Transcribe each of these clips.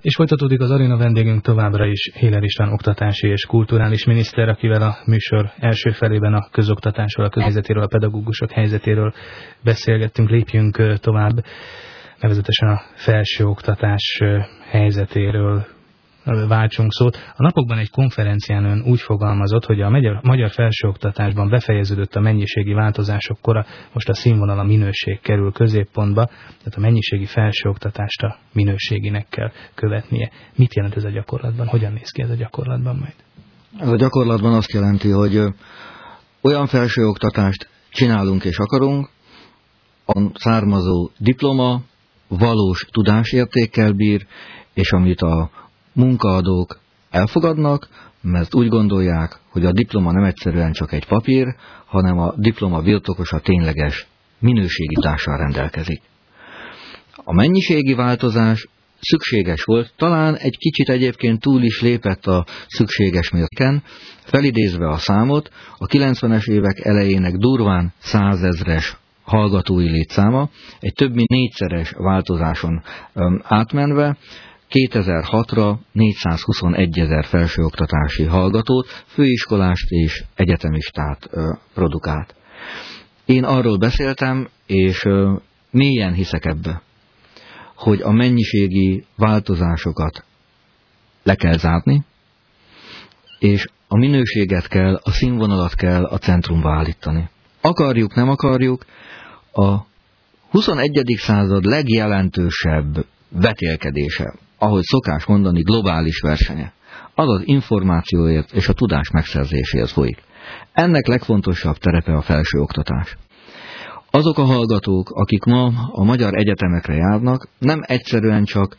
És folytatódik az aréna, vendégünk továbbra is Héler István oktatási és kulturális miniszter, akivel a műsor első felében a közoktatásról, a közhelyzetéről, a pedagógusok helyzetéről beszélgettünk. Lépjünk tovább, nevezetesen a felsőoktatás helyzetéről váltsunk szót. A napokban egy konferencián ön úgy fogalmazott, hogy a magyar felsőoktatásban befejeződött a mennyiségi változások kora, most a színvonal, a minőség kerül középpontba, tehát a mennyiségi felsőoktatást a minőséginek kell követnie. Mit jelent ez a gyakorlatban? Hogyan néz ki ez a gyakorlatban majd? Ez a gyakorlatban azt jelenti, hogy olyan felsőoktatást csinálunk és akarunk, a származó diploma valós tudásértékkel bír, és amit a munkaadók elfogadnak, mert úgy gondolják, hogy a diploma nem egyszerűen csak egy papír, hanem a diploma birtokosa tényleges minőségi tudással rendelkezik. A mennyiségi változás szükséges volt, talán egy kicsit egyébként túl is lépett a szükséges mértéken, felidézve a számot, a 90-es évek elejének durván 100 000-es hallgatói létszáma, egy több mint 4-szeres változáson átmenve, 2006-ra 421 000 felsőoktatási hallgatót, főiskolást és egyetemistát produkált. Én arról beszéltem, és mélyen hiszek ebbe, hogy a mennyiségi változásokat le kell zárni, és a minőséget kell, a színvonalat kell a centrumba állítani. Akarjuk, nem akarjuk, a 21. század legjelentősebb vetélkedése, ahogy szokás mondani, globális versenye, az az információért és a tudás megszerzéséhez folyik. Ennek legfontosabb terepe a felsőoktatás. Azok a hallgatók, akik ma a magyar egyetemekre járnak, nem egyszerűen csak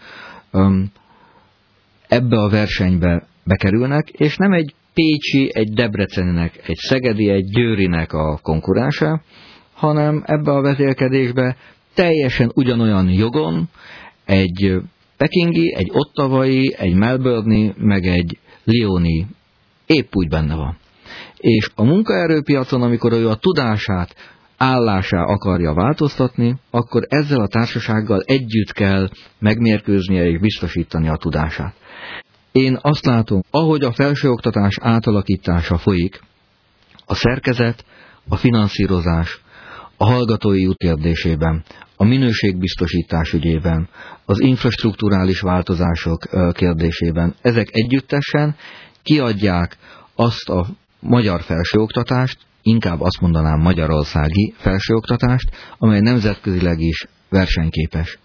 ebbe a versenybe bekerülnek, és nem egy pécsi, egy debreceninek, egy szegedi, egy győrinek a konkurense, hanem ebbe a vetélkedésbe teljesen ugyanolyan jogon egy pekingi, egy ottavai, egy melbourne-i, meg egy lyoni épp úgy benne van. És a munkaerőpiacon, amikor ő a tudását, állásá akarja változtatni, akkor ezzel a társasággal együtt kell megmérkőznie és biztosítani a tudását. Én azt látom, ahogy a felsőoktatás átalakítása folyik, a szerkezet, a finanszírozás, a hallgatói út kérdésében, a minőségbiztosítás ügyében, az infrastrukturális változások kérdésében, ezek együttesen kiadják azt a magyar felsőoktatást, inkább azt mondanám magyarországi felsőoktatást, amely nemzetközileg is versenyképes.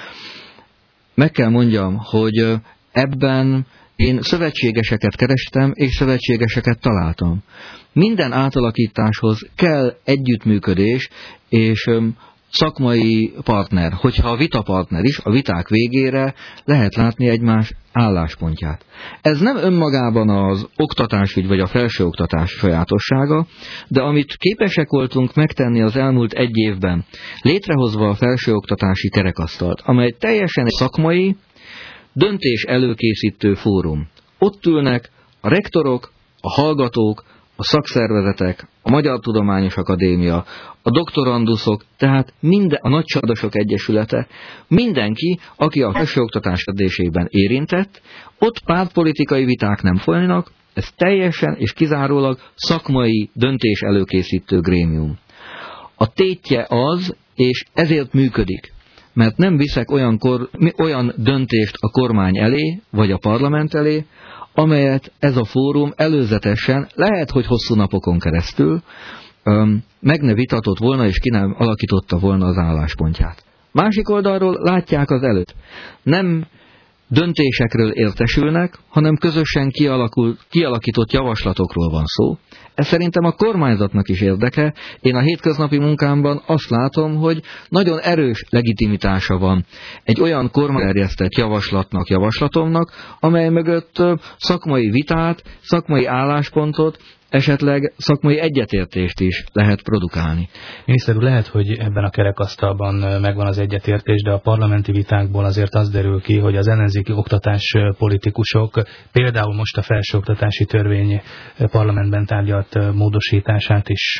Meg kell mondjam, hogy ebben én szövetségeseket kerestem, és szövetségeseket találtam. Minden átalakításhoz kell együttműködés és szakmai partner. Hogyha a vitapartner is, a viták végére lehet látni egymás álláspontját. Ez nem önmagában az oktatásügy vagy a felsőoktatás sajátossága, de amit képesek voltunk megtenni az elmúlt egy évben, létrehozva a felsőoktatási kerekasztalt, amely teljesen szakmai, döntés előkészítő fórum. Ott ülnek a rektorok, a hallgatók, a szakszervezetek, a Magyar Tudományos Akadémia, a doktoranduszok, tehát a Nagycsadosok Egyesülete, mindenki, aki a felsőoktatás kérdésében érintett, ott pártpolitikai viták nem folynak, ez teljesen és kizárólag szakmai döntés előkészítő grémium. A tétje az, és ezért működik, mert nem viszek olyan döntést a kormány elé, vagy a parlament elé, amelyet ez a fórum előzetesen, lehet, hogy hosszú napokon keresztül meg ne vitatott volna, és ki nem alakította volna az álláspontját. Másik oldalról látják az előtt. Nem döntésekről értesülnek, hanem közösen kialakított javaslatokról van szó. Ez szerintem a kormányzatnak is érdeke. Én a hétköznapi munkámban azt látom, hogy nagyon erős legitimitása van egy olyan kormányterjesztett javaslatomnak, amely mögött szakmai vitát, szakmai álláspontot, esetleg szakmai egyetértést is lehet produkálni. Miniszter úr, lehet, hogy ebben a kerekasztalban megvan az egyetértés, de a parlamenti vitákból azért az derül ki, hogy az ellenzéki oktatáspolitikusok például most a felsőoktatási törvény parlamentben tárgyalt módosítását is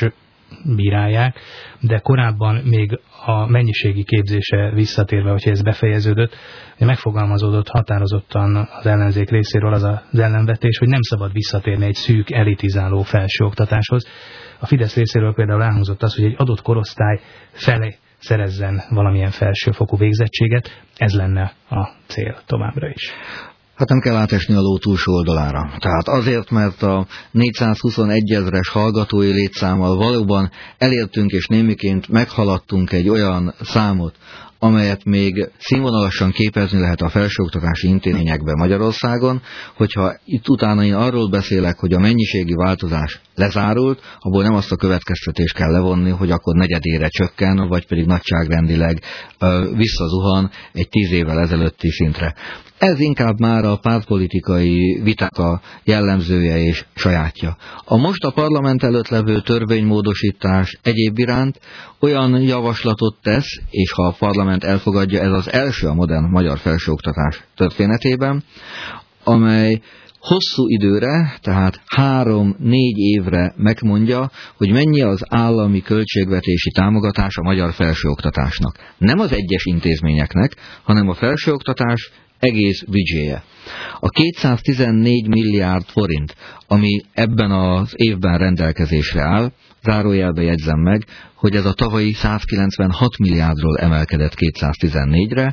bírálják, de korábban még a mennyiségi képzése visszatérve, hogyha ez befejeződött, megfogalmazódott határozottan az ellenzék részéről az ellenvetés, hogy nem szabad visszatérni egy szűk, elitizáló felsőoktatáshoz. A Fidesz részéről például elhangzott az, hogy egy adott korosztály felé szerezzen valamilyen felsőfokú végzettséget, ez lenne a cél továbbra is. Hát nem kell átesni a ló túlsó oldalára. Tehát azért, mert a 421 000-es hallgatói létszámmal valóban elértünk és némiként meghaladtunk egy olyan számot, amelyet még színvonalasan képezni lehet a felsőoktatási intézményekben Magyarországon, hogyha itt utána én arról beszélek, hogy a mennyiségi változás lezárult, abból nem azt a következtetést kell levonni, hogy akkor negyedére csökken, vagy pedig nagyságrendileg visszazuhan egy 10 évvel ezelőtti szintre. Ez inkább már a pártpolitikai viták a jellemzője és sajátja. A most a parlament előtt levő törvénymódosítás egyéb iránt olyan javaslatot tesz, és ha a parlament elfogadja, ez az első a modern magyar felsőoktatás történetében, amely hosszú időre, tehát 3-4 évre megmondja, hogy mennyi az állami költségvetési támogatás a magyar felsőoktatásnak. Nem az egyes intézményeknek, hanem a felsőoktatás egész büdzséje. A 214 milliárd forint, ami ebben az évben rendelkezésre áll, zárójelbe jegyzem meg, hogy ez a tavalyi 196 milliárdról emelkedett 214-re,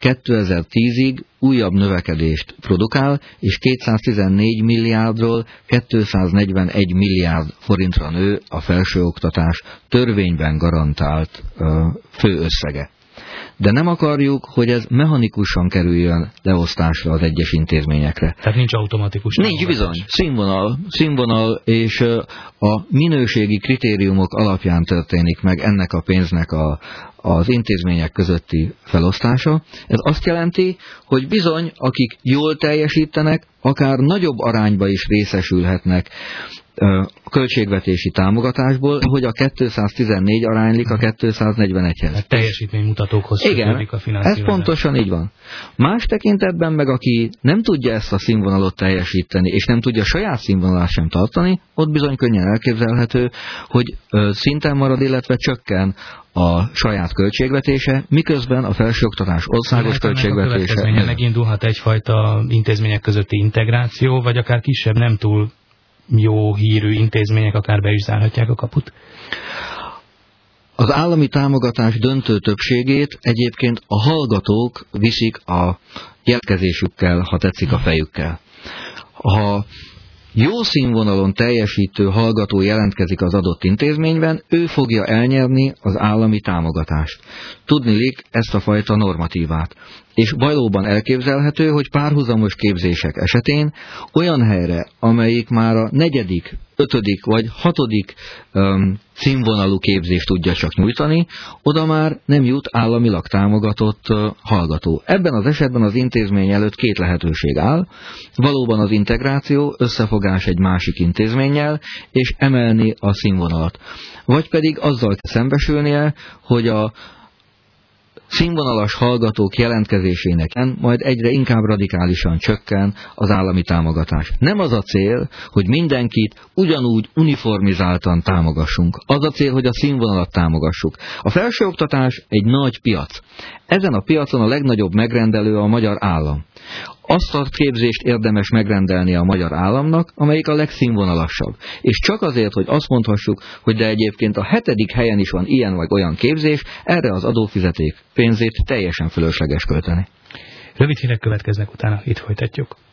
2010-ig újabb növekedést produkál, és 214 milliárdról 241 milliárd forintra nő a felsőoktatás törvényben garantált főösszege. De nem akarjuk, hogy ez mechanikusan kerüljön leosztásra az egyes intézményekre. Tehát nincs automatikus. Nincs bizony. Színvonal és a minőségi kritériumok alapján történik meg ennek a pénznek az intézmények közötti felosztása. Ez azt jelenti, hogy bizony, akik jól teljesítenek, akár nagyobb arányba is részesülhetnek költségvetési támogatásból, hogy a 214 aránylik a 241-hez. A teljesítménymutatókhoz kötődik a finanszírozás. Ez pontosan így van. Más tekintetben meg, aki nem tudja ezt a színvonalot teljesíteni, és nem tudja saját színvonalát sem tartani, ott bizony könnyen elképzelhető, hogy szinten marad, illetve csökken a saját költségvetése, miközben a felsőoktatás országos költségvetése. Megindulhat egyfajta intézmények közötti integráció, vagy akár kisebb, nem túl jó hírű intézmények akár be is zárhatják a kaput? Az állami támogatás döntő többségét egyébként a hallgatók viszik a jelentkezésükkel, ha tetszik, a fejükkel. Ha jó színvonalon teljesítő hallgató jelentkezik az adott intézményben, ő fogja elnyerni az állami támogatást. Tudniillik ezt a fajta normatívát. És valóban elképzelhető, hogy párhuzamos képzések esetén olyan helyre, amelyik már a 4., 5. vagy 6. színvonalú képzést tudja csak nyújtani, oda már nem jut államilag támogatott hallgató. Ebben az esetben az intézmény előtt 2 lehetőség áll, valóban az integráció, összefogás egy másik intézménnyel, és emelni a színvonalat. Vagy pedig azzal kell szembesülnie, hogy a színvonalas hallgatók jelentkezésének majd egyre inkább radikálisan csökken az állami támogatás. Nem az a cél, hogy mindenkit ugyanúgy uniformizáltan támogassunk. Az a cél, hogy a színvonalat támogassuk. A felsőoktatás egy nagy piac. Ezen a piacon a legnagyobb megrendelő a magyar állam. Azt a képzést érdemes megrendelni a magyar államnak, amelyik a legszínvonalasabb. És csak azért, hogy azt mondhassuk, hogy de egyébként a 7. helyen is van ilyen vagy olyan képzés, erre az adófizeték pénzét teljesen fölösleges költeni. Rövid hírek következnek, utána itt folytatjuk.